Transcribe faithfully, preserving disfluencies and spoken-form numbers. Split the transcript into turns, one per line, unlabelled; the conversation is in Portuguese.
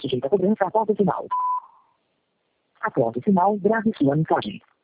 sujeito a cobrança após o sinal. Após o sinal, grave sua mensagem.